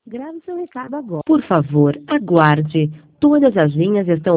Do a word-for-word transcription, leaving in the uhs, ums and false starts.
Grave seu recado agora. Por favor, aguarde. Todas as linhas estão